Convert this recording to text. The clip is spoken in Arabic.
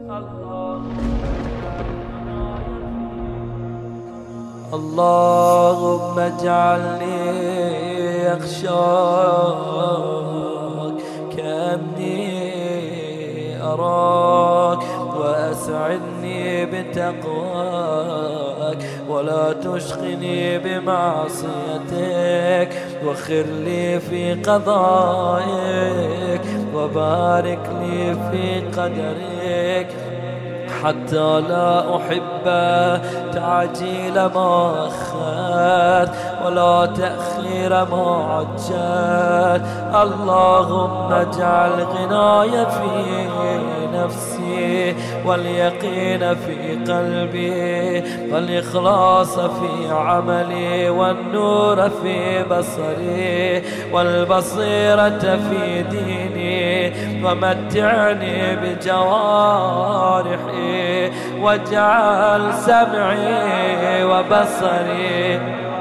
اللهم اجعلني أخشاك كأني أراك، وأسعدني بتقواك، ولا تشقني بمعصيتك، وخر لي في قضائك، وبارك لي في قدرك، حتى لا أحب تعجيل ما أخرت، ولا تأخير ما عجلت. اللهم اجعل غناي في نفسي، واليقين في قلبي، والإخلاص في عملي، والنور في بصري، والبصيرة في ديني، ومتعني بجوارحي، واجعل سمعي وبصري